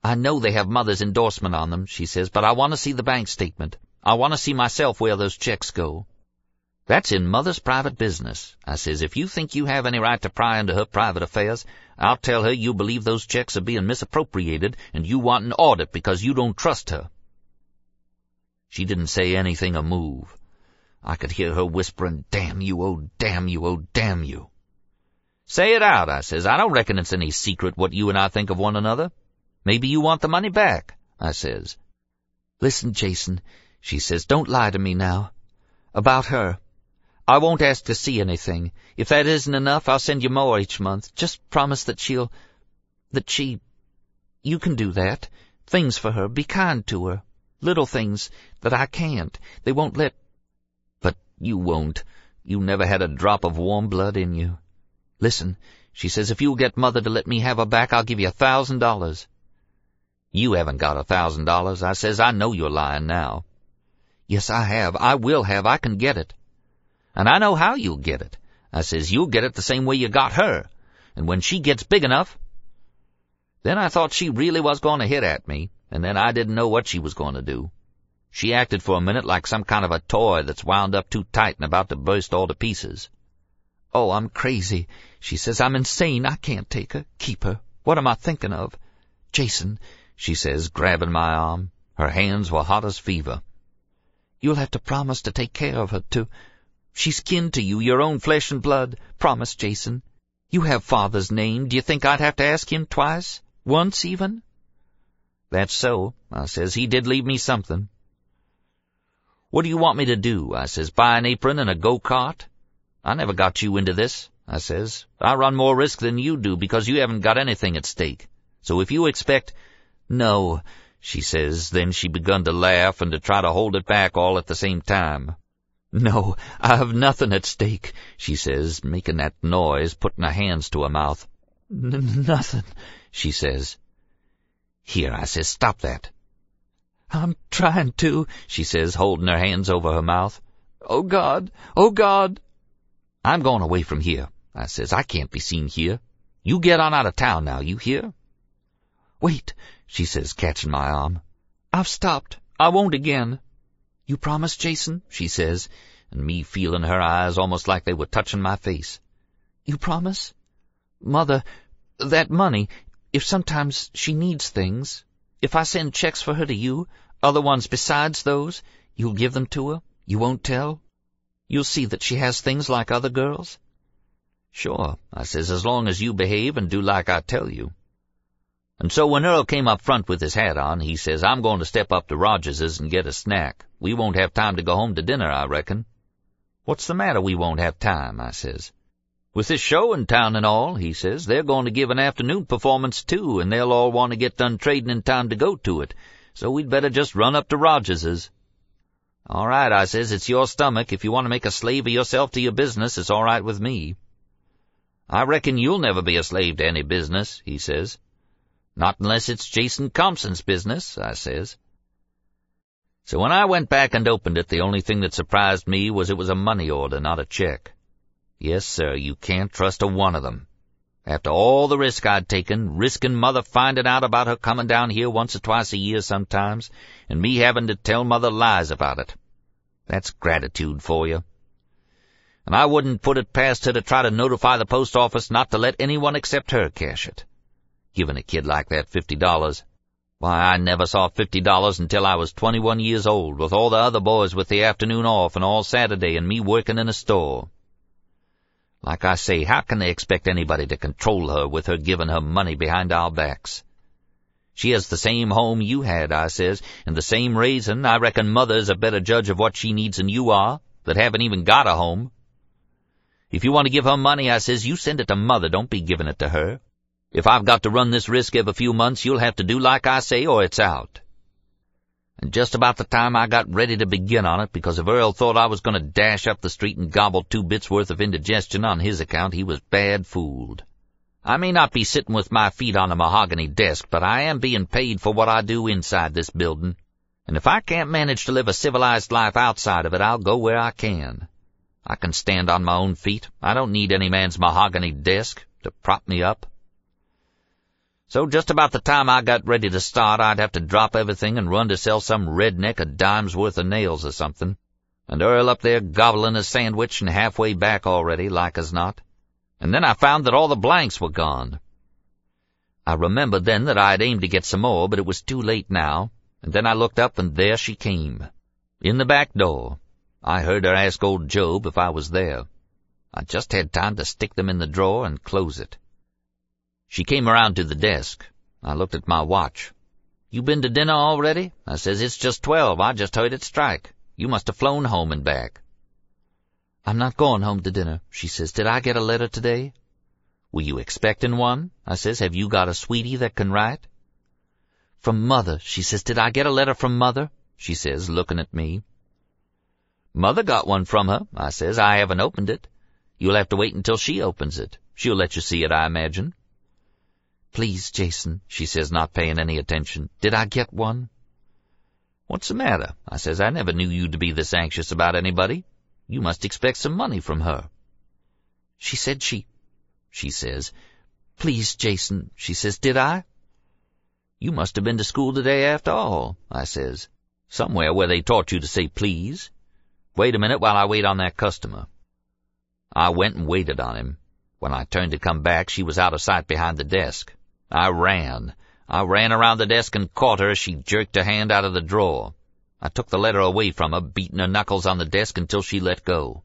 I know they have Mother's endorsement on them, she says, but I want to see the bank statement. I want to see myself where those checks go. That's in Mother's private business. I says, if you think you have any right to pry into her private affairs, I'll tell her you believe those checks are being misappropriated and you want an audit because you don't trust her. She didn't say anything or move. I could hear her whispering, damn you, oh damn you, oh damn you. Say it out, I says. I don't reckon it's any secret what you and I think of one another. Maybe you want the money back, I says. Listen, Jason, she says, don't lie to me now. About her. I won't ask to see anything. If that isn't enough, I'll send you more each month. Just promise that you can do that. Things for her. Be kind to her. Little things that I can't. They won't let... But you won't. You never had a drop of warm blood in you. Listen, she says, if you'll get Mother to let me have her back, I'll give you $1,000. You haven't got $1,000, I says. I know you're lying now. Yes, I have. I will have. I can get it. And I know how you'll get it. I says, you'll get it the same way you got her. And when she gets big enough... Then I thought she really was going to hit at me, and then I didn't know what she was going to do. She acted for a minute like some kind of a toy that's wound up too tight and about to burst all to pieces. Oh, I'm crazy, she says. I'm insane. I can't take her, keep her. What am I thinking of? Jason, she says, grabbing my arm. Her hands were hot as fever. You'll have to promise to take care of her, too. She's kin to you, your own flesh and blood. Promise, Jason. You have Father's name. Do you think I'd have to ask him twice? Once, even? That's so, I says. He did leave me something. What do you want me to do? I says. Buy an apron and a go-kart? I never got you into this, I says. I run more risk than you do because you haven't got anything at stake. So if you expect... No, she says. Then she begun to laugh and to try to hold it back all at the same time. No, I have nothing at stake, she says, making that noise, putting her hands to her mouth. Nothing, she says. Here, I says, stop that. I'm trying to, she says, holding her hands over her mouth. Oh, God, oh, God. I'm going away from here, I says. I can't be seen here. You get on out of town now, you hear? Wait, she says, catching my arm. I've stopped. I won't again. You promise, Jason? She says, and me feeling her eyes almost like they were touching my face. You promise? Mother, that money, if sometimes she needs things, if I send checks for her to you, other ones besides those, you'll give them to her? You won't tell? You'll see that she has things like other girls? Sure, I says, as long as you behave and do like I tell you. And so when Earl came up front with his hat on, he says, I'm going to step up to Rogers's and get a snack. We won't have time to go home to dinner, I reckon. What's the matter we won't have time, I says. With this show in town and all, he says, they're going to give an afternoon performance too, and they'll all want to get done trading in time to go to it, so we'd better just run up to Rogers's. All right, I says, it's your stomach. If you want to make a slave of yourself to your business, it's all right with me. I reckon you'll never be a slave to any business, he says. Not unless it's Jason Thompson's business, I says. So when I went back and opened it, the only thing that surprised me was it was a money order, not a check. Yes, sir, you can't trust a one of them. After all the risk I'd taken, risking Mother finding out about her coming down here once or twice a year sometimes, and me having to tell Mother lies about it. That's gratitude for you. And I wouldn't put it past her to try to notify the post office not to let anyone except her cash it. Giving a kid like that $50. Why, I never saw $50 until I was 21 years old, with all the other boys with the afternoon off and all Saturday and me working in a store. Like I say, how can they expect anybody to control her with her giving her money behind our backs? She has the same home you had, I says, and the same raising. I reckon Mother's a better judge of what she needs than you are, that haven't even got a home. If you want to give her money, I says, you send it to Mother, don't be giving it to her. If I've got to run this risk every few months, you'll have to do like I say or it's out. And just about the time I got ready to begin on it, because if Earl thought I was going to dash up the street and gobble 2 bits worth of indigestion on his account, he was bad fooled. I may not be sitting with my feet on a mahogany desk, but I am being paid for what I do inside this building. And if I can't manage to live a civilized life outside of it, I'll go where I can. I can stand on my own feet. I don't need any man's mahogany desk to prop me up. So just about the time I got ready to start, I'd have to drop everything and run to sell some redneck a dime's worth of nails or something, and Earl up there gobbling a sandwich and halfway back already, like as not. And then I found that all the blanks were gone. I remembered then that I had aimed to get some more, but it was too late now, and then I looked up and there she came, in the back door. I heard her ask old Job if I was there. I just had time to stick them in the drawer and close it. She came around to the desk. I looked at my watch. "You been to dinner already?" I says. "It's just 12. I just heard it strike. You must have flown home and back." "I'm not going home to dinner," she says. "Did I get a letter today?" "Were you expecting one?" I says. "Have you got a sweetie that can write?" "From Mother," she says. "Did I get a letter from Mother?" she says, looking at me. "Mother got one from her," I says. "I haven't opened it. You'll have to wait until she opens it. She'll let you see it, I imagine." "Please, Jason," she says, not paying any attention. "Did I get one?" "What's the matter?" I says. "I never knew you to be this anxious about anybody. You must expect some money from her." "She said she says, 'Please, Jason,' she says. "Did I?" "You must have been to school today after all," I says. "Somewhere where they taught you to say please. Wait a minute while I wait on that customer." I went and waited on him. When I turned to come back, she was out of sight behind the desk. I ran around the desk and caught her as she jerked her hand out of the drawer. I took the letter away from her, beating her knuckles on the desk until she let go.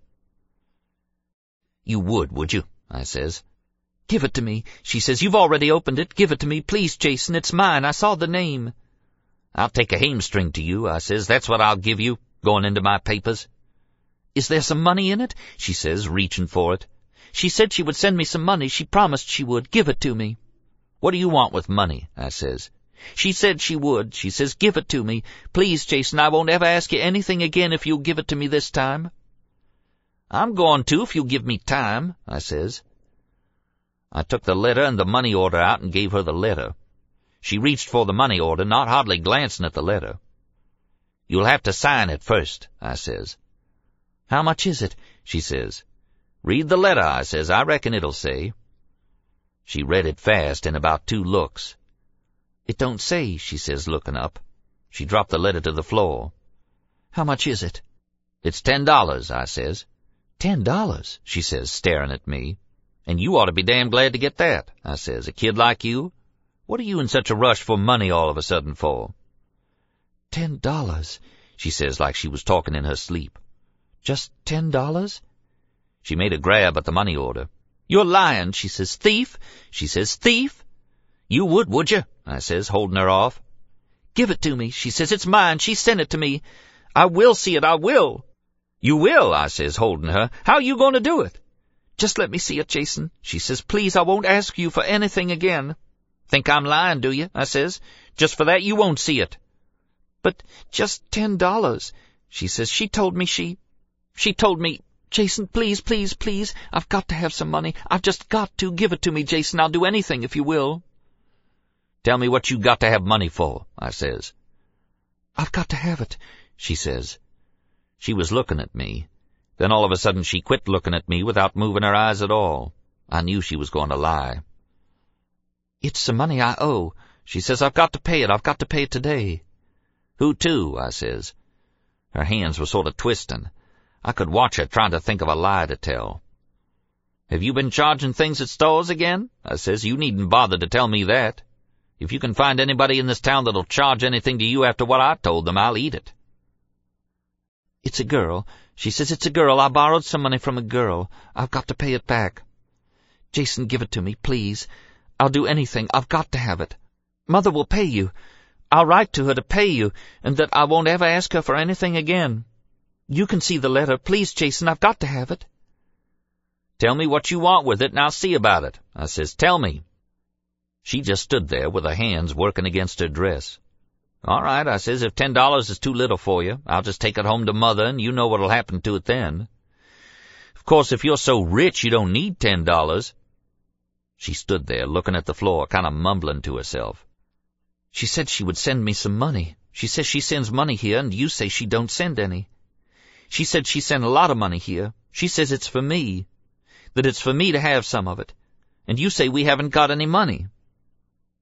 "You would you?" I says. "Give it to me," she says. "You've already opened it. Give it to me. Please, Jason, it's mine. I saw the name." "I'll take a hamstring to you," I says. "That's what I'll give you, going into my papers." "Is there some money in it?" she says, reaching for it. "She said she would send me some money. She promised she would. Give it to me." "What do you want with money?" I says. "She said she would." She says, "Give it to me. Please, Jason, I won't ever ask you anything again if you'll give it to me this time." "I'm going to if you'll give me time," I says. I took the letter and the money order out and gave her the letter. She reached for the money order, not hardly glancing at the letter. "You'll have to sign it first," I says. "How much is it?" she says. "Read the letter," I says. "I reckon it'll say." She read it fast in about 2 looks. "It don't say," she says, looking up. She dropped the letter to the floor. "How much is it?" "It's $10, I says. $10, she says, staring at me. "And you ought to be damn glad to get that," I says. "A kid like you? What are you in such a rush for money all of a sudden for?" $10, she says, like she was talking in her sleep. "Just $10? She made a grab at the money order. "You're lying," she says. "Thief," she says. "Thief." "You would you?" I says, holding her off. "Give it to me," she says. "It's mine. She sent it to me. I will see it. I will." "You will," I says, holding her. "How you going to do it?" "Just let me see it, Jason," she says. "Please, I won't ask you for anything again." "Think I'm lying, do you?" I says. "Just for that you won't see it." "But just $10, she says. She told me Jason, please, please, please, I've got to have some money. I've just got to. Give it to me, Jason. I'll do anything if you will." "Tell me what you got to have money for," I says. "I've got to have it," she says. She was looking at me. Then all of a sudden she quit looking at me without moving her eyes at all. I knew she was going to lie. "It's some money I owe," she says. "I've got to pay it. I've got to pay it today." "Who to?" I says. Her hands were sort of twisting. I could watch her trying to think of a lie to tell. "Have you been charging things at stores again?" I says. "You needn't bother to tell me that. If you can find anybody in this town that'll charge anything to you after what I told them, I'll eat it." "It's a girl," she says. "It's a girl. I borrowed some money from a girl. I've got to pay it back. Jason, give it to me, please. I'll do anything. I've got to have it. Mother will pay you. I'll write to her to pay you, and that I won't ever ask her for anything again. You can see the letter. Please, Jason, I've got to have it." "Tell me what you want with it, and I'll see about it," I says. "Tell me." She just stood there with her hands working against her dress. "All right," I says. "If $10 is too little for you, I'll just take it home to Mother, and you know what'll happen to it then. Of course, if you're so rich you don't need $10. She stood there looking at the floor, kind of mumbling to herself. "She said she would send me some money. She says she sends money here, and you say she don't send any. She said she sent a lot of money here. She says it's for me, that it's for me to have some of it. And you say we haven't got any money."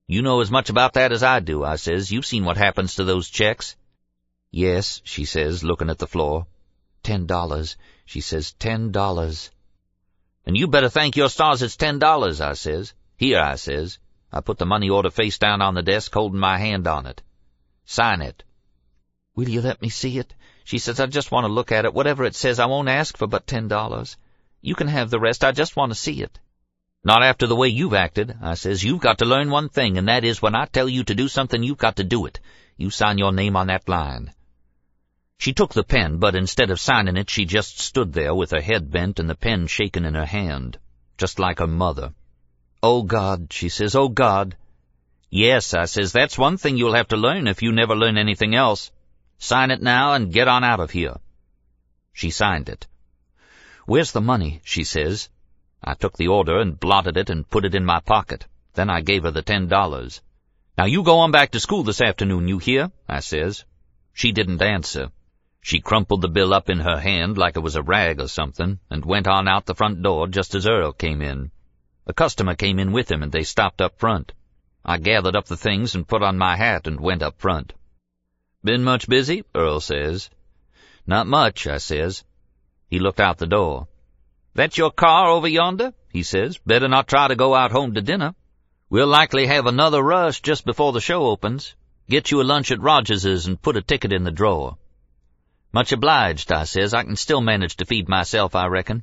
You know as much about that as I do, I says. You've seen what happens to those checks. Yes, she says, looking at the floor. $10, she says, $10. And you better thank your stars it's $10, I says. Here, I says. I put the money order face down on the desk, holding my hand on it. Sign it. Will you let me see it? She says, I just want to look at it. Whatever it says, I won't ask for but $10. You can have the rest. I just want to see it. Not after the way you've acted, I says. You've got to learn one thing, and that is when I tell you to do something, you've got to do it. You sign your name on that line. She took the pen, but instead of signing it, she just stood there with her head bent and the pen shaking in her hand, just like her mother. Oh, God, she says, oh, God. Yes, I says, that's one thing you'll have to learn if you never learn anything else. Sign it now and get on out of here. She signed it. Where's the money? She says. I took the order and blotted it and put it in my pocket. Then I gave her the $10. Now you go on back to school this afternoon, you hear? I says. She didn't answer. She crumpled the bill up in her hand like it was a rag or something and went on out the front door just as Earl came in. A customer came in with him and they stopped up front. I gathered up the things and put on my hat and went up front. Been much busy? Earl says. Not much, I says. He looked out the door. That's your car over yonder? He says. Better not try to go out home to dinner. We'll likely have another rush just before the show opens. Get you a lunch at Rogers's and put a ticket in the drawer. Much obliged, I says. I can still manage to feed myself, I reckon.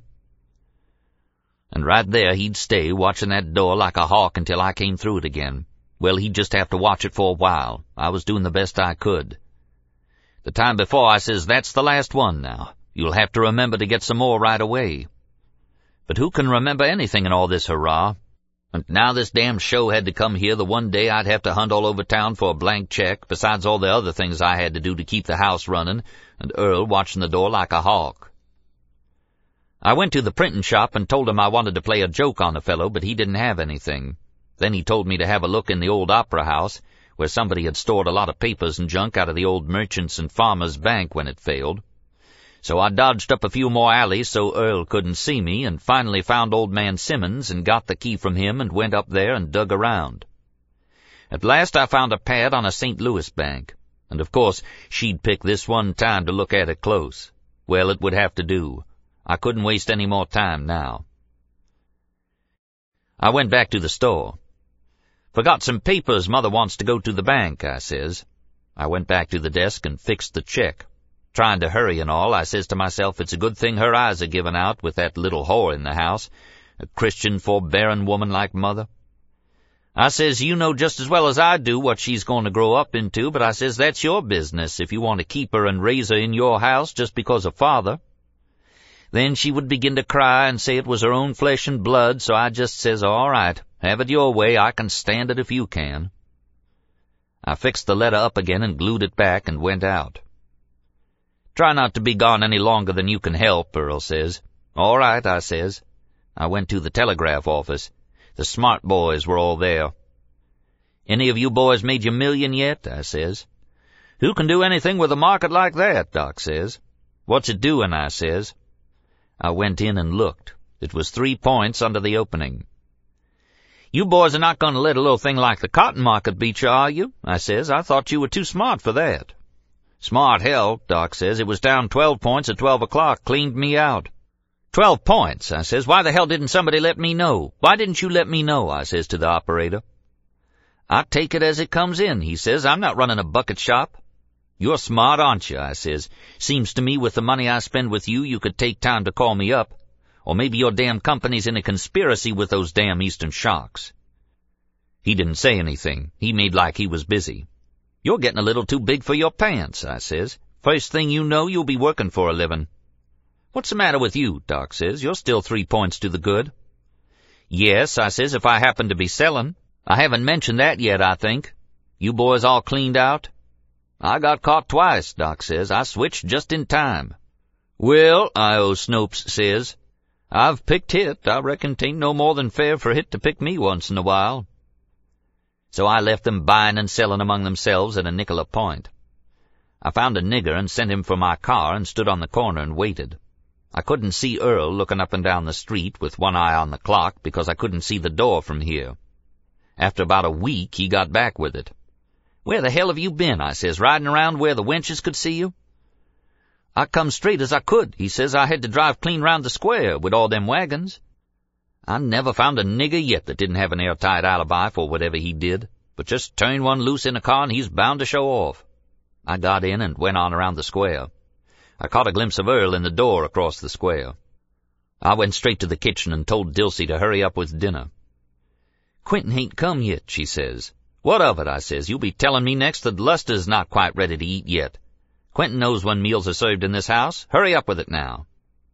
And right there he'd stay, watching that door like a hawk until I came through it again. Well, he'd just have to watch it for a while. I was doing the best I could. The time before, I says, that's the last one now. You'll have to remember to get some more right away. But who can remember anything in all this hurrah? And now this damn show had to come here the one day I'd have to hunt all over town for a blank check, besides all the other things I had to do to keep the house running, and Earl watching the door like a hawk. I went to the printing shop and told him I wanted to play a joke on the fellow, but he didn't have anything. Then he told me to have a look in the old Opera House, where somebody had stored a lot of papers and junk out of the old Merchants and Farmers Bank when it failed. So I dodged up a few more alleys so Earl couldn't see me, and finally found old man Simmons and got the key from him and went up there and dug around. At last I found a pad on a St. Louis bank, and of course she'd pick this one time to look at it close. Well, it would have to do. I couldn't waste any more time now. I went back to the store. Forgot some papers. Mother wants to go to the bank, I says. I went back to the desk and fixed the check. Trying to hurry and all, I says to myself, it's a good thing her eyes are giving out with that little whore in the house, a Christian, forbearing woman like Mother. I says, you know just as well as I do what she's going to grow up into, but I says, that's your business if you want to keep her and raise her in your house just because of Father. Then she would begin to cry and say it was her own flesh and blood, so I just says, all right, have it your way, I can stand it if you can. I fixed the letter up again and glued it back and went out. Try not to be gone any longer than you can help, Earl says. All right, I says. I went to the telegraph office. The smart boys were all there. Any of you boys made your million yet? I says. Who can do anything with a market like that? Doc says. What's it doing? I says. I went in and looked. It was 3 points under the opening. You boys are not going to let a little thing like the cotton market beat you, are you? I says. I thought you were too smart for that. Smart hell, Doc says. It was down 12 points at 12 o'clock. Cleaned me out. 12 points, I says. Why the hell didn't somebody let me know? Why didn't you let me know? I says to the operator. I take it as it comes in, he says. I'm not running a bucket shop. You're smart, aren't you? I says. Seems to me with the money I spend with you, you could take time to call me up. Or maybe your damn company's in a conspiracy with those damn Eastern Sharks. He didn't say anything. He made like he was busy. You're getting a little too big for your pants, I says. First thing you know, you'll be working for a living. What's the matter with you? Doc says. You're still 3 points to the good. Yes, I says, if I happen to be selling. I haven't mentioned that yet, I think. You boys all cleaned out? I got caught twice, Doc says. I switched just in time. Well, I.O. Snopes says, I've picked Hit. I reckon 'tain't no more than fair for Hit to pick me once in a while. So I left them buying and selling among themselves at a nickel a point. I found a nigger and sent him for my car and stood on the corner and waited. I couldn't see Earl looking up and down the street with one eye on the clock because I couldn't see the door from here. After about a week, he got back with it. "Where the hell have you been?" I says, "riding around where the wenches could see you?" "I come straight as I could," he says. "I had to drive clean round the square with all them wagons." I never found a nigger yet that didn't have an airtight alibi for whatever he did, but just turn one loose in a car and he's bound to show off. I got in and went on around the square. I caught a glimpse of Earl in the door across the square. I went straight to the kitchen and told Dilsey to hurry up with dinner. "Quentin hain't come yet," she says. "What of it?" I says. "You'll be telling me next that Luster's not quite ready to eat yet. Quentin knows when meals are served in this house. Hurry up with it now."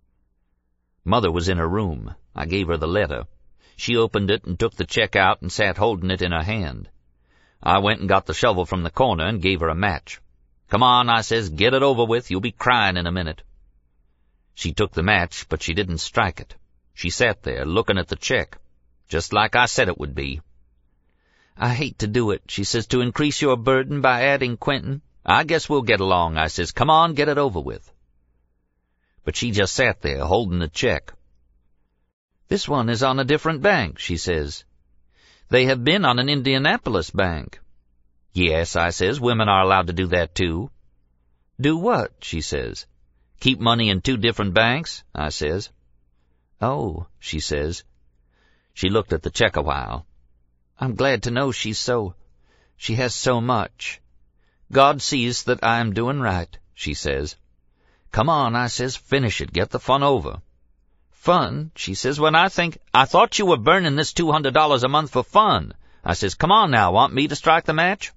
Mother was in her room. I gave her the letter. She opened it and took the check out and sat holding it in her hand. I went and got the shovel from the corner and gave her a match. "Come on," I says, "get it over with. You'll be crying in a minute." She took the match, but she didn't strike it. She sat there, looking at the check, just like I said it would be. "I hate to do it," she says, "to increase your burden by adding Quentin. I guess we'll get along," I says. "Come on, get it over with." But she just sat there, holding the check. "This one is on a different bank," she says. "They have been on an Indianapolis bank." "Yes," I says, "women are allowed to do that too." "Do what?" she says. "Keep money in 2 different banks," I says. "Oh," she says. She looked at the check a while. "I'm glad to know she has so much. God sees that I am doing right," she says. "Come on," I says, "finish it, get the fun over." "Fun?" she says. "When I thought you were burning this $200 a month for fun." I says, "Come on now, want me to strike the match?"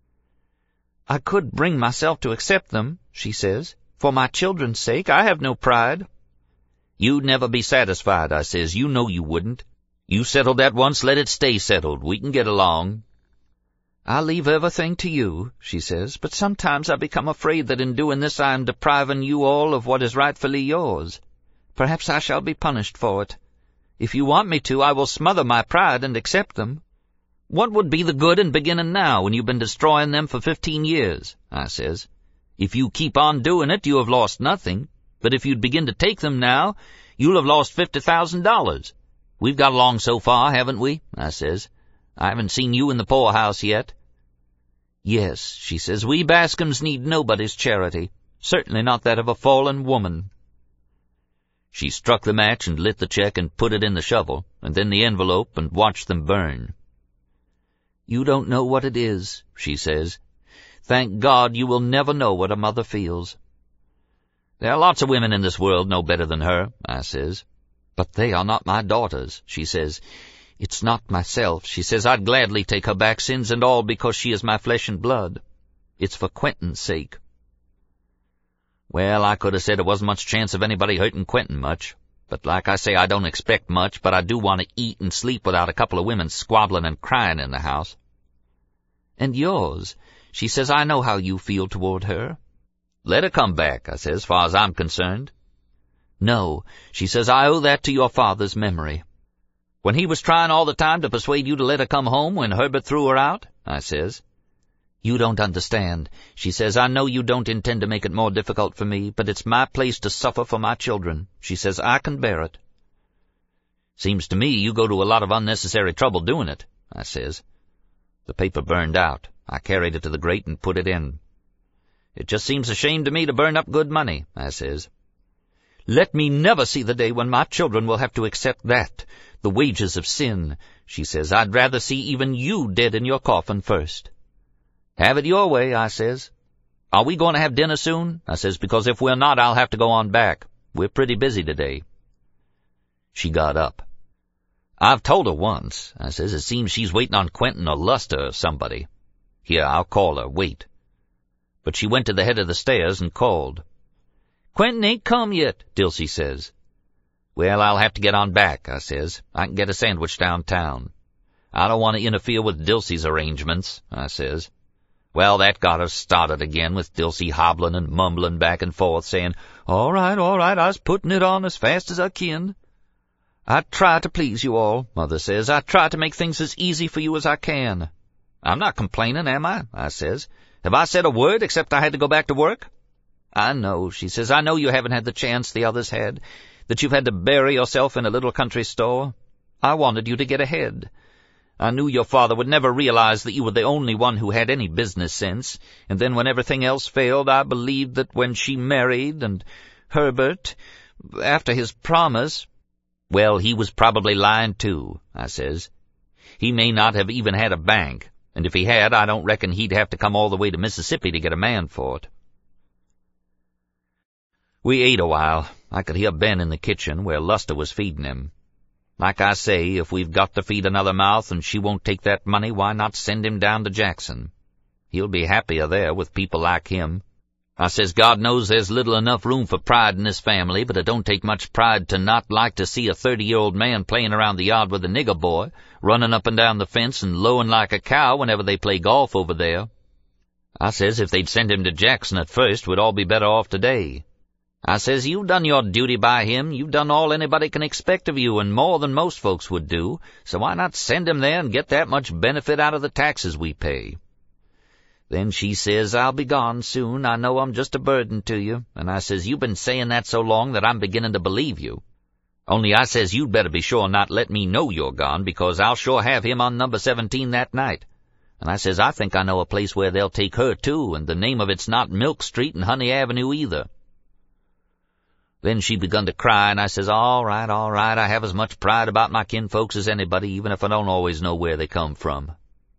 "I could bring myself to accept them," she says. "For my children's sake. I have no pride." "You'd never be satisfied," I says. "You know you wouldn't. You settled that once, let it stay settled. We can get along." "I leave everything to you," she says, "but sometimes I become afraid that in doing this I am depriving you all of what is rightfully yours. Perhaps I shall be punished for it. If you want me to, I will smother my pride and accept them." "What would be the good in beginning now when you've been destroying them for 15 years, I says. "If you keep on doing it, you have lost nothing. But if you'd begin to take them now, you'll have lost $50,000. We've got along so far, haven't we?" I says. "I haven't seen you in the poorhouse yet." "Yes," she says, "we Bascoms need nobody's charity, certainly not that of a fallen woman." She struck the match and lit the check and put it in the shovel, and then the envelope, and watched them burn. "You don't know what it is," she says. "Thank God you will never know what a mother feels." "There are lots of women in this world no better than her," I says. "But they are not my daughters," she says. "It's not myself," she says. "I'd gladly take her back, sins and all, because she is my flesh and blood. It's for Quentin's sake." Well, I could have said there wasn't much chance of anybody hurting Quentin much. But like I say, I don't expect much, but I do want to eat and sleep without a couple of women squabbling and crying in the house. "And yours," she says. "I know how you feel toward her." "Let her come back," I says, "as far as I'm concerned." "No," she says, "I owe that to your father's memory." "When he was trying all the time to persuade you to let her come home when Herbert threw her out?" I says. "You don't understand," she says. "I know you don't intend to make it more difficult for me, but it's my place to suffer for my children," she says. "I can bear it." "Seems to me you go to a lot of unnecessary trouble doing it," I says. The paper burned out. I carried it to the grate and put it in. "It just seems a shame to me to burn up good money," I says. "Let me never see the day when my children will have to accept that, the wages of sin," she says. "I'd rather see even you dead in your coffin first." "Have it your way," I says. "Are we going to have dinner soon?" I says, "because if we're not, I'll have to go on back. We're pretty busy today." She got up. "I've told her once," I says. "It seems she's waiting on Quentin or Luster or somebody. Here, I'll call her. Wait." But she went to the head of the stairs and called. "Quentin ain't come yet," Dilsey says. "Well, I'll have to get on back," I says. "I can get a sandwich downtown. I don't want to interfere with Dilsey's arrangements," I says. Well, that got us started again, with Dilsey hobbling and mumbling back and forth, saying, all right, I's putting it on as fast as I can." "I try to please you all," Mother says. "I try to make things as easy for you as I can." "I'm not complaining, am I says. "Have I said a word except I had to go back to work?" "I know," she says. "I know you haven't had the chance the others had, that you've had to bury yourself in a little country store. I wanted you to get ahead. I knew your father would never realize that you were the only one who had any business sense, and then when everything else failed, I believed that when she married, and Herbert, after his promise—" "Well, he was probably lying too," I says. "He may not have even had a bank, and if he had, I don't reckon he'd have to come all the way to Mississippi to get a man for it." We ate a while. I could hear Ben in the kitchen, where Luster was feeding him. "Like I say, if we've got to feed another mouth and she won't take that money, why not send him down to Jackson? He'll be happier there with people like him." I says, "God knows there's little enough room for pride in this family, but it don't take much pride to not like to see a 30-year-old man playing around the yard with a nigger boy, running up and down the fence and lowing like a cow whenever they play golf over there." I says, "If they'd send him to Jackson at first, we'd all be better off today." I says, "You've done your duty by him. You've done all anybody can expect of you, and more than most folks would do, so why not send him there and get that much benefit out of the taxes we pay?" Then she says, "I'll be gone soon. I know I'm just a burden to you." And I says, "You've been saying that so long that I'm beginning to believe you. Only," I says, "you'd better be sure not let me know you're gone, because I'll sure have him on number 17 that night." And I says, "I think I know a place where they'll take her too, and the name of it's not Milk Street and Honey Avenue either." Then she begun to cry, and I says, all right, I have as much pride about my kinfolks as anybody, even if I don't always know where they come from."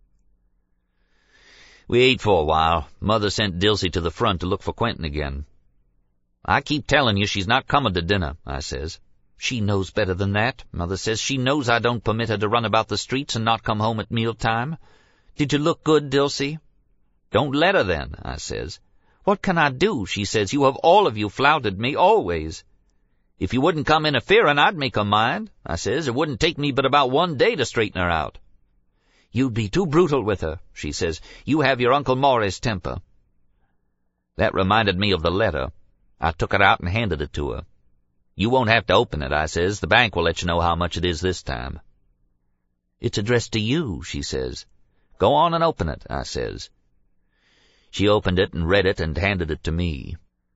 We ate for a while. Mother sent Dilsey to the front to look for Quentin again. "I keep telling you she's not coming to dinner," I says. "She knows better than that," Mother says. "She knows I don't permit her to run about the streets and not come home at mealtime. Did you look good, Dilsey?" "Don't let her then," I says. "What can I do?" she says. "You have all of you flouted me, always." "If you wouldn't come interfering, I'd make her mind," I says. "It wouldn't take me but about 1 day to straighten her out." "You'd be too brutal with her," she says. "You have your Uncle Maury's temper." That reminded me of the letter. I took it out and handed it to her. "You won't have to open it," I says. "The bank will let you know how much it is this time." "It's addressed to you," she says. "Go on and open it," I says. She opened it and read it and handed it to me.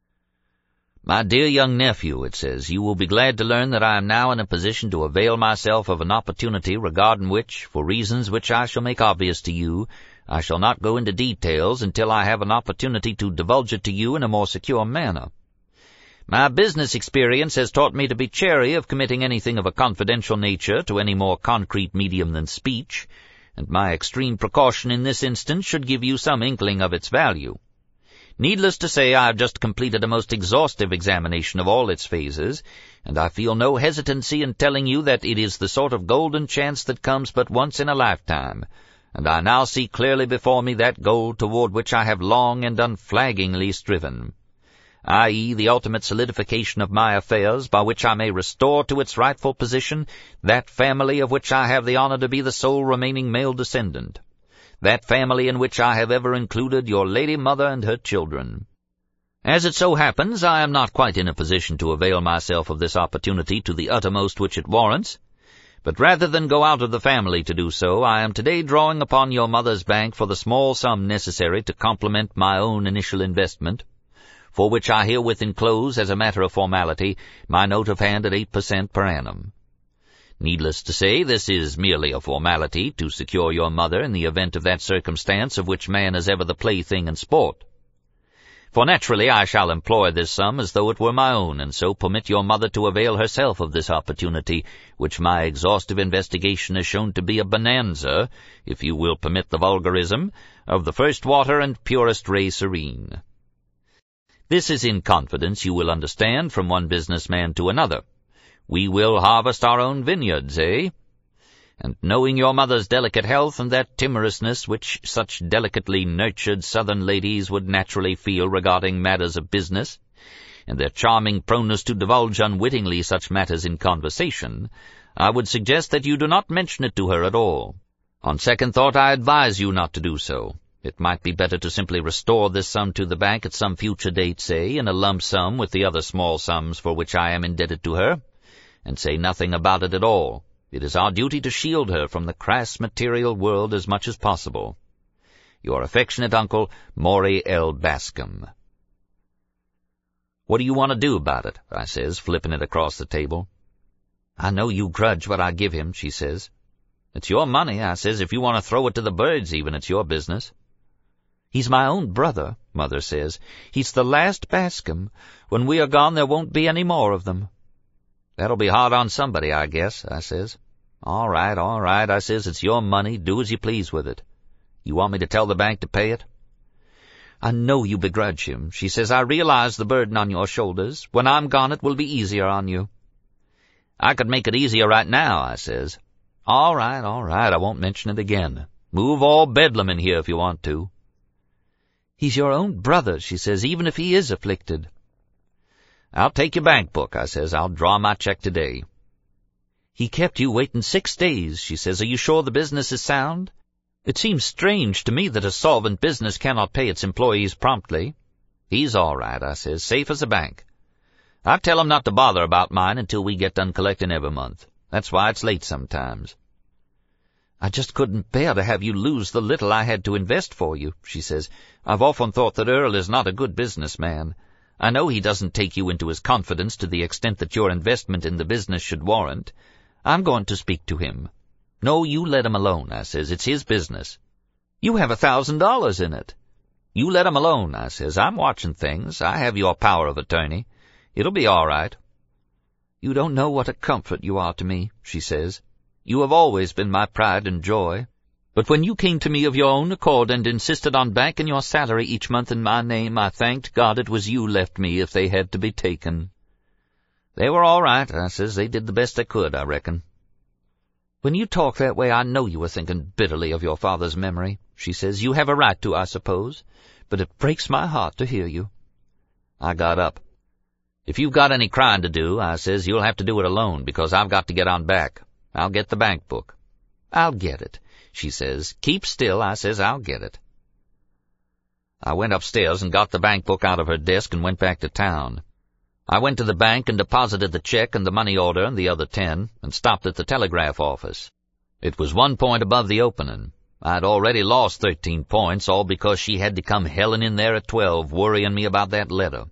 "My dear young nephew," it says, "you will be glad to learn that I am now in a position to avail myself of an opportunity regarding which, for reasons which I shall make obvious to you, I shall not go into details until I have an opportunity to divulge it to you in a more secure manner. My business experience has taught me to be chary of committing anything of a confidential nature to any more concrete medium than speech, and my extreme precaution in this instance should give you some inkling of its value. Needless to say, I have just completed a most exhaustive examination of all its phases, and I feel no hesitancy in telling you that it is the sort of golden chance that comes but once in a lifetime, and I now see clearly before me that goal toward which I have long and unflaggingly striven, i.e., the ultimate solidification of my affairs, by which I may restore to its rightful position that family of which I have the honor to be the sole remaining male descendant, that family in which I have ever included your lady mother and her children. As it so happens, I am not quite in a position to avail myself of this opportunity to the uttermost which it warrants, but rather than go out of the family to do so, I am today drawing upon your mother's bank for the small sum necessary to complement my own initial investment, for which I herewith enclose, as a matter of formality, my note of hand at 8% per annum. Needless to say, this is merely a formality to secure your mother in the event of that circumstance of which man is ever the plaything and sport. For naturally I shall employ this sum as though it were my own, and so permit your mother to avail herself of this opportunity, which my exhaustive investigation has shown to be a bonanza, if you will permit the vulgarism, of the first water and purest ray serene. This is in confidence, you will understand, from one businessman to another. We will harvest our own vineyards, eh? And knowing your mother's delicate health and that timorousness which such delicately nurtured southern ladies would naturally feel regarding matters of business, and their charming proneness to divulge unwittingly such matters in conversation, I would suggest that you do not mention it to her at all. On second thought, I advise you not to do so. It might be better to simply restore this sum to the bank at some future date, say, in a lump sum with the other small sums for which I am indebted to her, and say nothing about it at all. It is our duty to shield her from the crass material world as much as possible. Your affectionate uncle, Maury L. Bascom. What do you want to do about it? I says, flipping it across the table. I know you grudge what I give him, she says. It's your money, I says. If you want to throw it to the birds even, it's your business. He's my own brother, Mother says. He's the last Bascom. When we are gone, there won't be any more of them. That'll be hard on somebody, I guess, I says. All right, I says. It's your money. Do as you please with it. You want me to tell the bank to pay it? I know you begrudge him, she says. I realize the burden on your shoulders. When I'm gone, it will be easier on you. I could make it easier right now, I says. All right, I won't mention it again. Move all Bedlam in here if you want to. He's your own brother, she says, even if he is afflicted. I'll take your bank book, I says. I'll draw my check today. He kept you waiting 6 days, she says. Are you sure the business is sound? It seems strange to me that a solvent business cannot pay its employees promptly. He's all right, I says, safe as a bank. I tell him not to bother about mine until we get done collecting every month. That's why it's late sometimes. I just couldn't bear to have you lose the little I had to invest for you, she says. I've often thought that Earl is not a good businessman. I know he doesn't take you into his confidence to the extent that your investment in the business should warrant. I'm going to speak to him. No, you let him alone, I says. It's his business. You have $1,000 in it. You let him alone, I says. I'm watching things. I have your power of attorney. It'll be all right. You don't know what a comfort you are to me, she says. You have always been my pride and joy. But when you came to me of your own accord and insisted on banking your salary each month in my name, I thanked God it was you left me if they had to be taken. They were all right, I says. They did the best they could, I reckon. When you talk that way, I know you were thinking bitterly of your father's memory, she says. You have a right to, I suppose, but it breaks my heart to hear you. I got up. If you've got any crying to do, I says, you'll have to do it alone, because I've got to get on back. I'll get the bank book. I'll get it, she says. Keep still, I says. I'll get it. I went upstairs and got the bank book out of her desk and went back to town. I went to the bank and deposited the check and the money order and the other 10, and stopped at the telegraph office. It was 1 point above the opening. I'd already lost 13 points, all because she had to come helling in there at 12, worrying me about that letter.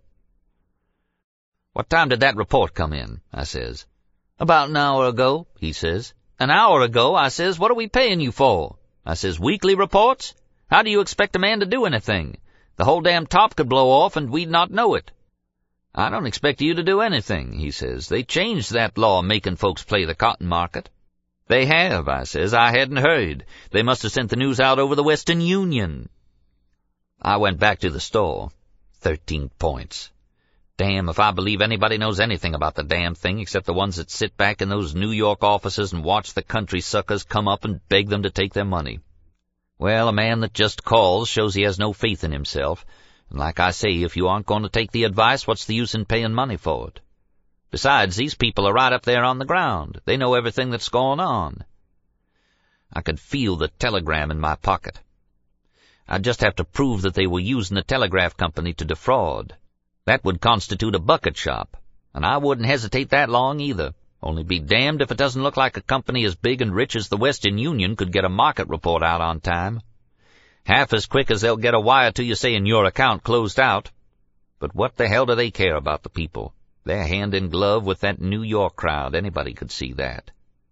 What time did that report come in? I says. About an hour ago, he says. An hour ago, I says. What are we paying you for? I says, weekly reports? How do you expect a man to do anything? The whole damn top could blow off and we'd not know it. I don't expect you to do anything, he says. They changed that law making folks play the cotton market. They have, I says. I hadn't heard. They must have sent the news out over the Western Union. I went back to the store. 13 points. Damn if I believe anybody knows anything about the damn thing except the ones that sit back in those New York offices and watch the country suckers come up and beg them to take their money. Well, a man that just calls shows he has no faith in himself. And like I say, if you aren't going to take the advice, what's the use in paying money for it? Besides, these people are right up there on the ground. They know everything that's going on. I could feel the telegram in my pocket. I'd just have to prove that they were using the telegraph company to defraud. That would constitute a bucket shop, and I wouldn't hesitate that long either. Only be damned if it doesn't look like a company as big and rich as the Western Union could get a market report out on time. Half as quick as they'll get a wire to you saying your account closed out. But what the hell do they care about the people? They're hand in glove with that New York crowd. Anybody could see that.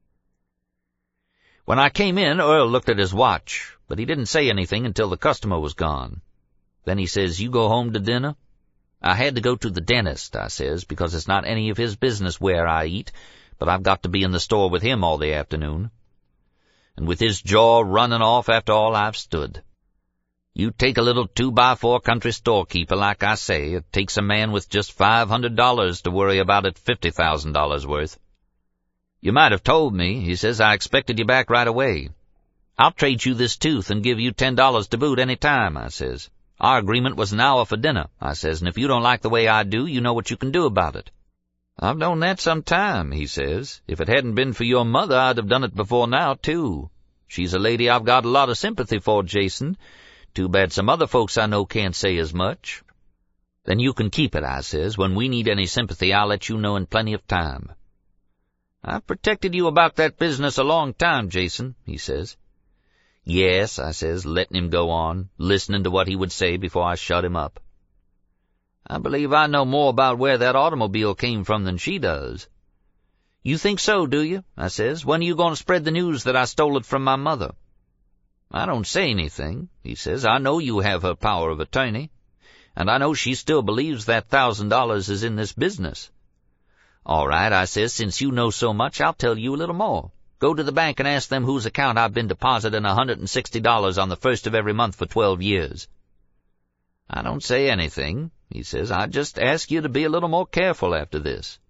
When I came in, Earl looked at his watch, but he didn't say anything until the customer was gone. Then he says, "You go home to dinner?" I had to go to the dentist, I says, because it's not any of his business where I eat, but I've got to be in the store with him all the afternoon. And with his jaw running off after all I've stood. You take a little 2x4 country storekeeper, like I say, it takes a man with just $500 to worry about it $50,000 worth. You might have told me, he says. I expected you back right away. I'll trade you this tooth and give you $10 to boot any time, I says. Our agreement was an hour for dinner, I says, and if you don't like the way I do, you know what you can do about it. I've known that some time, he says. If it hadn't been for your mother, I'd have done it before now, too. She's a lady I've got a lot of sympathy for, Jason. Too bad some other folks I know can't say as much. Then you can keep it, I says. When we need any sympathy, I'll let you know in plenty of time. I've protected you about that business a long time, Jason, he says. Yes, I says, letting him go on, listening to what he would say before I shut him up. I believe I know more about where that automobile came from than she does. "You think so, do you?" I says. "When are you going to spread the news that I stole it from my mother?" "I don't say anything," he says. "I know you have her power of attorney, and I know she still believes that $1,000 is in this business." "All right," I says, "since you know so much, I'll tell you a little more. Go to the bank and ask them whose account I've been depositing $160 on the first of every month for 12 years. "I don't say anything," he says. "I just ask you to be a little more careful after this."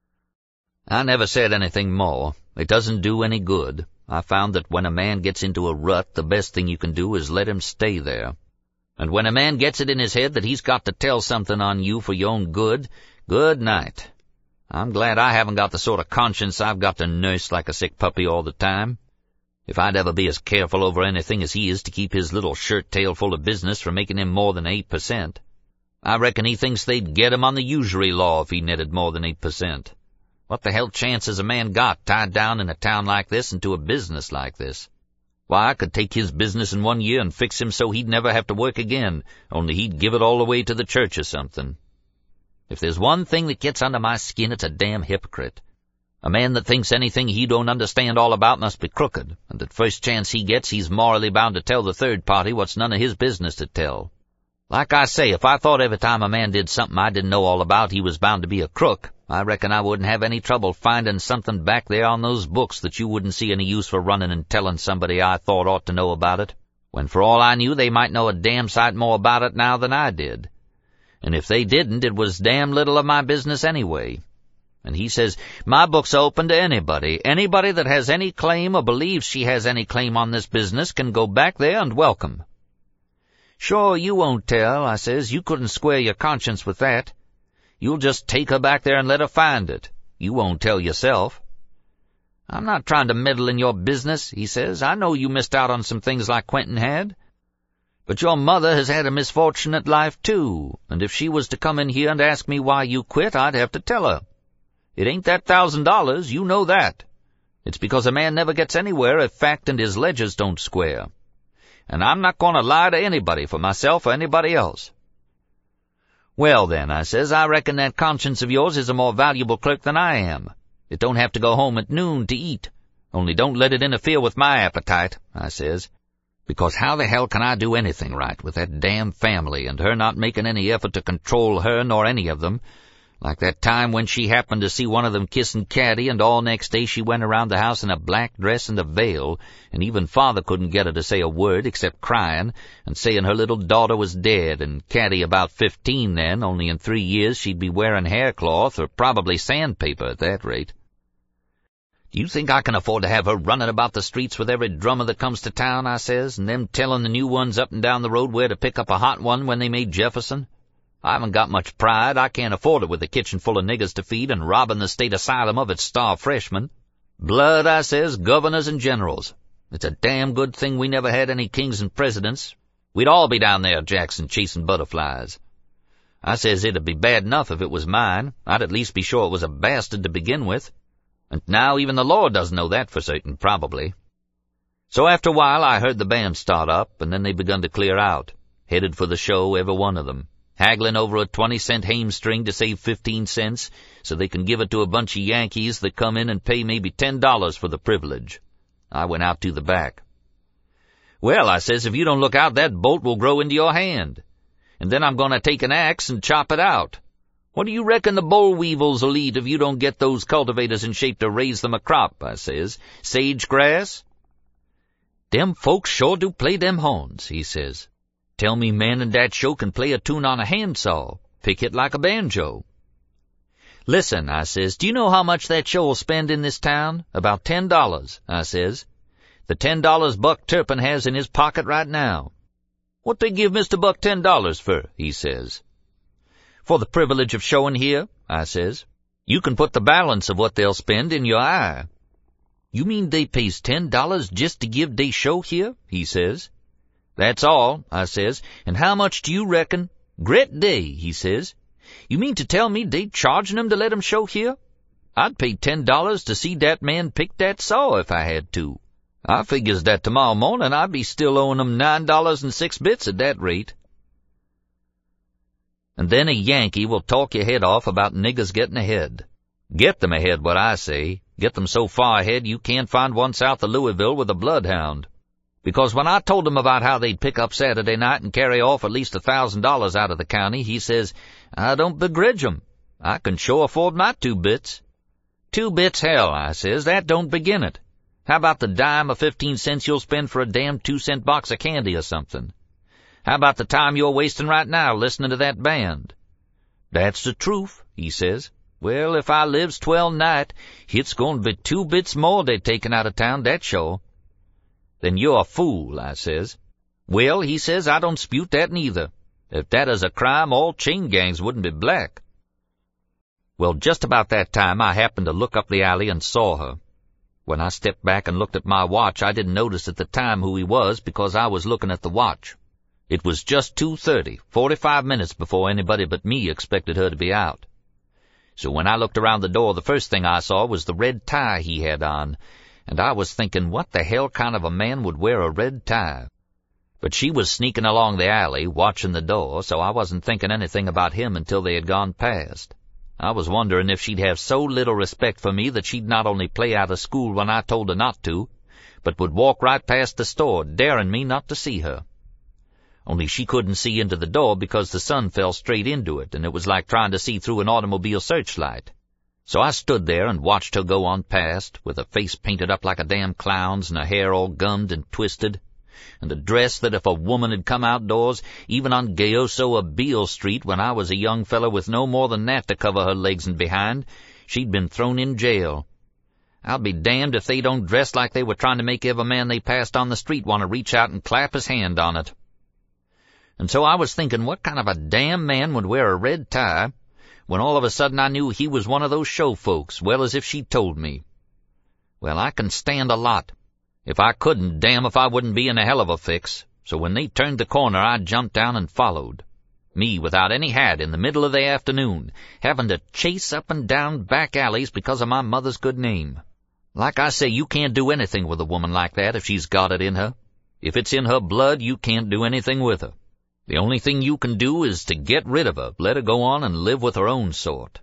I never said anything more. It doesn't do any good. I found that when a man gets into a rut, the best thing you can do is let him stay there. And when a man gets it in his head that he's got to tell something on you for your own good, good night. I'm glad I haven't got the sort of conscience I've got to nurse like a sick puppy all the time. If I'd ever be as careful over anything as he is to keep his little shirt tail full of business from making him more than 8%, I reckon he thinks they'd get him on the usury law if he netted more than 8%. What the hell chance has a man got tied down in a town like this and to a business like this? Why, I could take his business in 1 year and fix him so he'd never have to work again, only he'd give it all away to the church or something. If there's one thing that gets under my skin, it's a damn hypocrite. A man that thinks anything he don't understand all about must be crooked, and at first chance he gets, he's morally bound to tell the third party what's none of his business to tell. Like I say, if I thought every time a man did something I didn't know all about he was bound to be a crook, I reckon I wouldn't have any trouble finding something back there on those books that you wouldn't see any use for running and telling somebody I thought ought to know about it, when for all I knew they might know a damn sight more about it now than I did. And if they didn't, it was damn little of my business anyway. And he says, my book's open to anybody. Anybody that has any claim or believes she has any claim on this business can go back there and welcome. Sure, you won't tell, I says. You couldn't square your conscience with that. You'll just take her back there and let her find it. You won't tell yourself. I'm not trying to meddle in your business, he says. I know you missed out on some things like Quentin had. But your mother has had a misfortunate life, too, and if she was to come in here and ask me why you quit, I'd have to tell her. It ain't that $1,000, you know that. It's because a man never gets anywhere if fact and his ledgers don't square. And I'm not going to lie to anybody for myself or anybody else. Well, then, I says, I reckon that conscience of yours is a more valuable clerk than I am. It don't have to go home at noon to eat. Only don't let it interfere with my appetite, I says. Because how the hell can I do anything right with that damn family and her not making any effort to control her nor any of them? Like that time when she happened to see one of them kissing Caddy, and all next day she went around the house in a black dress and a veil, and even Father couldn't get her to say a word except crying, and saying her little daughter was dead, and Caddy about 15 then, only in 3 years she'd be wearing haircloth or probably sandpaper at that rate. Do you think I can afford to have her running about the streets with every drummer that comes to town, I says, and them telling the new ones up and down the road where to pick up a hot one when they made Jefferson? I haven't got much pride. I can't afford it with a kitchen full of niggers to feed and robbing the state asylum of its star freshmen. Blood, I says, governors and generals. It's a damn good thing we never had any kings and presidents. We'd all be down there, Jackson, chasing butterflies. I says it'd be bad enough if it was mine. I'd at least be sure it was a bastard to begin with. And now even the Lord doesn't know that for certain, probably. So after a while I heard the band start up, and then they begun to clear out, headed for the show, every one of them, haggling over a 20-cent hamstring to save 15 cents so they can give it to a bunch of Yankees that come in and pay maybe $10 for the privilege. I went out to the back. Well, I says, if you don't look out, that bolt will grow into your hand. And then I'm going to take an axe and chop it out. What do you reckon the boll weevils will eat if you don't get those cultivators in shape to raise them a crop, I says. Sage grass? Dem folks sure do play them horns, he says. Tell me man in that show can play a tune on a handsaw, pick it like a banjo. Listen, I says, do you know how much that show will spend in this town? About $10, I says. The $10 Buck Turpin has in his pocket right now. What they give Mr. Buck $10 for, he says. For the privilege of showing here, I says. You can put the balance of what they'll spend in your eye. You mean they pays $10 just to give they show here, he says. That's all, I says. And how much do you reckon? Great day, he says. You mean to tell me they charging 'em to let 'em show here? I'd pay $10 to see that man pick that saw if I had to. I figures that tomorrow morning I'd be still owing 'em $9.06 at that rate. And then a Yankee will talk your head off about niggers getting ahead. Get them ahead, what I say. Get them so far ahead you can't find one south of Louisville with a bloodhound. Because when I told him about how they'd pick up Saturday night and carry off at least $1,000 out of the county, he says, I don't begrudge 'em. I can sure afford my 2 bits. 2 bits, hell, I says, that don't begin it. How about the dime or 15 cents you'll spend for a damn 2-cent box of candy or something? How about the time you're wasting right now listening to that band? That's the truth, he says. Well, if I lives 12 night, it's going to be 2 bits more they taking out of town, that's sure. Then you're a fool, I says. Well, he says, I don't dispute that neither. If that is a crime, all chain gangs wouldn't be black. Well, just about that time, I happened to look up the alley and saw her. When I stepped back and looked at my watch, I didn't notice at the time who he was because I was looking at the watch. It was just 2:30, 45 minutes before anybody but me expected her to be out. So when I looked around the door, the first thing I saw was the red tie he had on, and I was thinking, what the hell kind of a man would wear a red tie? But she was sneaking along the alley, watching the door, so I wasn't thinking anything about him until they had gone past. I was wondering if she'd have so little respect for me that she'd not only play out of school when I told her not to, but would walk right past the store, daring me not to see her. Only she couldn't see into the door because the sun fell straight into it, and it was like trying to see through an automobile searchlight. So I stood there and watched her go on past, with her face painted up like a damn clown's and her hair all gummed and twisted, and a dress that if a woman had come outdoors, even on Gayoso or Beale Street when I was a young fellow with no more than that to cover her legs and behind, she'd been thrown in jail. I'll be damned if they don't dress like they were trying to make every man they passed on the street want to reach out and clap his hand on it. And so I was thinking, what kind of a damn man would wear a red tie, when all of a sudden I knew he was one of those show folks, well as if she'd told me. Well, I can stand a lot. If I couldn't, damn if I wouldn't be in a hell of a fix. So when they turned the corner, I jumped down and followed. Me without any hat in the middle of the afternoon, having to chase up and down back alleys because of my mother's good name. Like I say, you can't do anything with a woman like that if she's got it in her. If it's in her blood, you can't do anything with her. The only thing you can do is to get rid of her, let her go on and live with her own sort.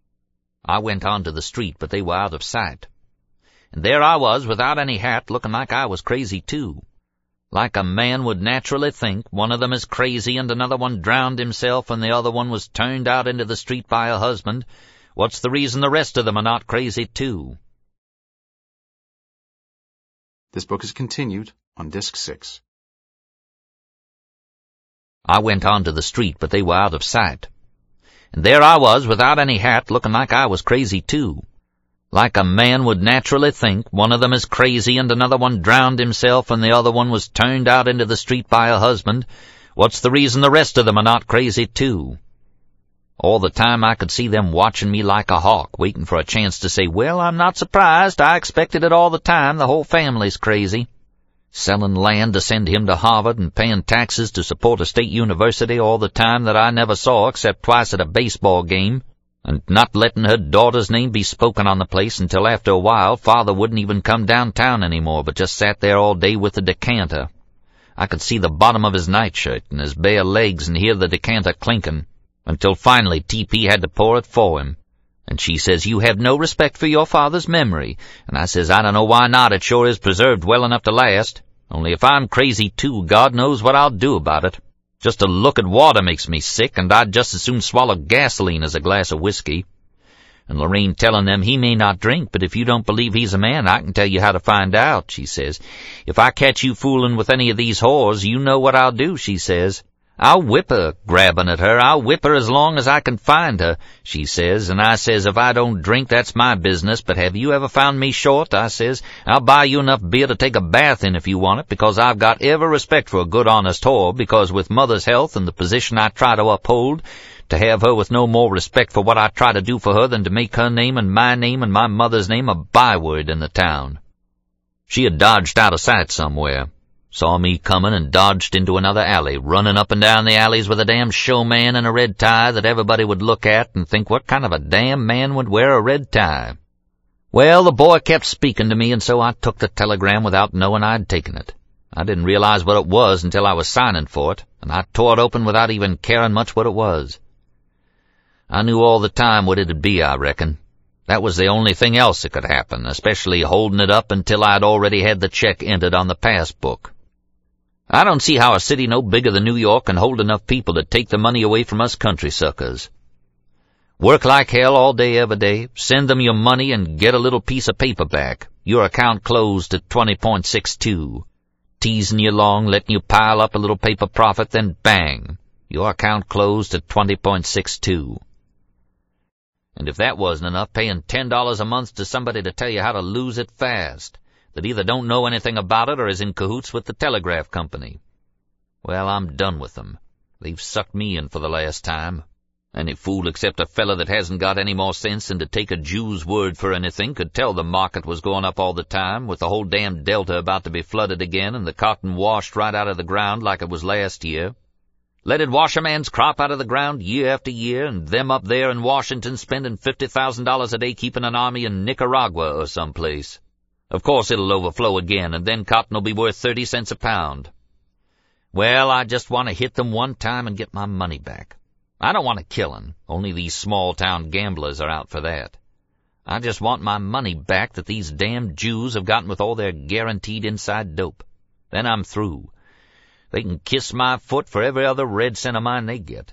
I went on to the street, but they were out of sight. And there I was, without any hat, looking like I was crazy too. Like a man would naturally think, one of them is crazy and another one drowned himself and the other one was turned out into the street by her husband. What's the reason the rest of them are not crazy too? This book is continued on Disc 6. I went on to the street, but they were out of sight. And there I was, without any hat, looking like I was crazy too. Like a man would naturally think, one of them is crazy and another one drowned himself and the other one was turned out into the street by her husband. What's the reason the rest of them are not crazy too? All the time I could see them watching me like a hawk, waiting for a chance to say, well, I'm not surprised. I expected it all the time. The whole family's crazy. Selling land to send him to Harvard and paying taxes to support a state university all the time that I never saw except twice at a baseball game, and not letting her daughter's name be spoken on the place until after a while Father wouldn't even come downtown anymore but just sat there all day with the decanter. I could see the bottom of his nightshirt and his bare legs and hear the decanter clinking, until finally T.P. had to pour it for him. And she says, you have no respect for your father's memory. And I says, I don't know why not. It sure is preserved well enough to last. Only if I'm crazy too, God knows what I'll do about it. Just to look at water makes me sick, and I'd just as soon swallow gasoline as a glass of whiskey. And Lorraine telling them he may not drink, but if you don't believe he's a man, I can tell you how to find out, she says. If I catch you fooling with any of these whores, you know what I'll do, she says. I'll whip her, grabbing at her. I'll whip her as long as I can find her, she says. And I says, if I don't drink, that's my business. But have you ever found me short? I says, I'll buy you enough beer to take a bath in if you want it, because I've got every respect for a good honest whore, because with Mother's health and the position I try to uphold, to have her with no more respect for what I try to do for her than to make her name and my mother's name a byword in the town. She had dodged out of sight somewhere. Saw me coming and dodged into another alley, running up and down the alleys with a damn showman in a red tie that everybody would look at and think what kind of a damn man would wear a red tie. Well, the boy kept speaking to me, and so I took the telegram without knowing I'd taken it. I didn't realize what it was until I was signing for it, and I tore it open without even caring much what it was. I knew all the time what it'd be, I reckon. That was the only thing else that could happen, especially holding it up until I'd already had the check entered on the passbook. I don't see how a city no bigger than New York can hold enough people to take the money away from us country suckers. Work like hell all day every day, send them your money and get a little piece of paper back. Your account closed at 20.62. Teasing you along, letting you pile up a little paper profit, then bang, your account closed at 20.62. And if that wasn't enough, paying $10 a month to somebody to tell you how to lose it fast, that either don't know anything about it or is in cahoots with the telegraph company. Well, I'm done with them. They've sucked me in for the last time. Any fool except a fella that hasn't got any more sense than to take a Jew's word for anything could tell the market was going up all the time, with the whole damn delta about to be flooded again and the cotton washed right out of the ground like it was last year. Let it wash a man's crop out of the ground year after year, and them up there in Washington spending $50,000 a day keeping an army in Nicaragua or someplace. Of course it'll overflow again, and then cotton will be worth 30 cents a pound. Well, I just want to hit them one time and get my money back. I don't want to kill 'em. Only these small-town gamblers are out for that. I just want my money back that these damn Jews have gotten with all their guaranteed inside dope. Then I'm through. They can kiss my foot for every other red cent of mine they get.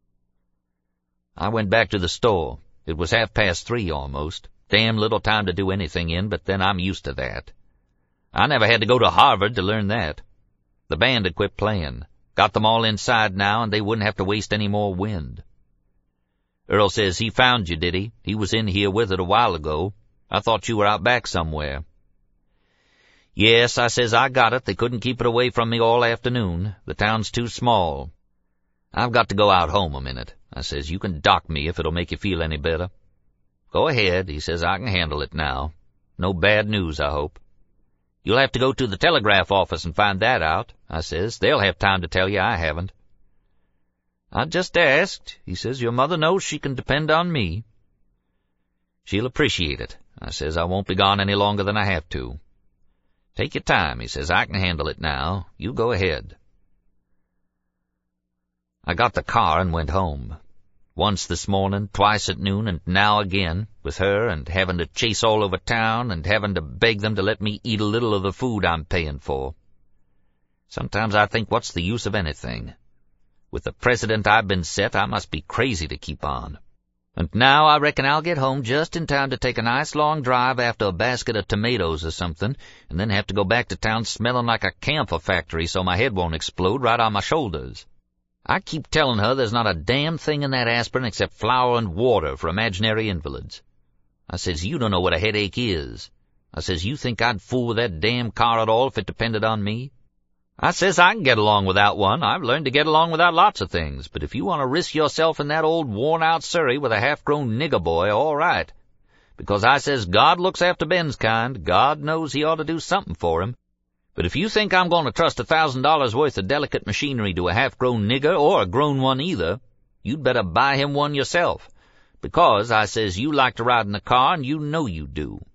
I went back to the store. It was 3:30 almost. Damn little time to do anything in, but then I'm used to that. I never had to go to Harvard to learn that. The band had quit playing. Got them all inside now, and they wouldn't have to waste any more wind. Earl says he found you, did he? He was in here with it a while ago. I thought you were out back somewhere. Yes, I says, I got it. They couldn't keep it away from me all afternoon. The town's too small. I've got to go out home a minute. I says, you can dock me if it'll make you feel any better. Go ahead, he says, I can handle it now. No bad news, I hope. You'll have to go to the telegraph office and find that out, I says. They'll have time to tell you I haven't. I just asked, he says. Your mother knows she can depend on me. She'll appreciate it, I says. I won't be gone any longer than I have to. Take your time, he says. I can handle it now. You go ahead. I got the car and went home. Once this morning, twice at noon, and now again, with her, and having to chase all over town, and having to beg them to let me eat a little of the food I'm paying for. Sometimes I think, what's the use of anything? With the precedent I've been set, I must be crazy to keep on. And now I reckon I'll get home just in time to take a nice long drive after a basket of tomatoes or something, and then have to go back to town smelling like a camphor factory so my head won't explode right on my shoulders. I keep telling her there's not a damn thing in that aspirin except flour and water for imaginary invalids. I says, you don't know what a headache is. I says, you think I'd fool with that damn car at all if it depended on me? I says, I can get along without one. I've learned to get along without lots of things. But if you want to risk yourself in that old worn-out surrey with a half-grown nigger boy, all right. Because I says, God looks after Ben's kind. God knows he ought to do something for him. But if you think I'm going to trust $1,000 worth of delicate machinery to a half-grown nigger, or a grown one either, you'd better buy him one yourself. Because, I says, you like to ride in the car, and you know you do.